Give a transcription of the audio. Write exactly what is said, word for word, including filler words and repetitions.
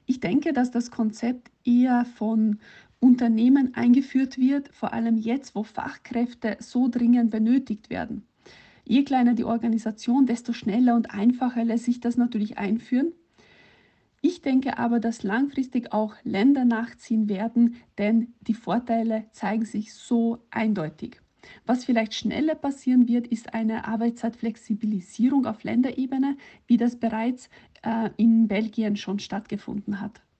Ich denke, dass das Konzept eher von Unternehmen eingeführt wird, vor allem jetzt, wo Fachkräfte so dringend benötigt werden. Je kleiner die Organisation, desto schneller und einfacher lässt sich das natürlich einführen. Ich denke aber, dass langfristig auch Länder nachziehen werden, denn die Vorteile zeigen sich so eindeutig. Was vielleicht schneller passieren wird, ist eine Arbeitszeitflexibilisierung auf Länderebene, wie das bereits äh, in Belgien schon stattgefunden hat.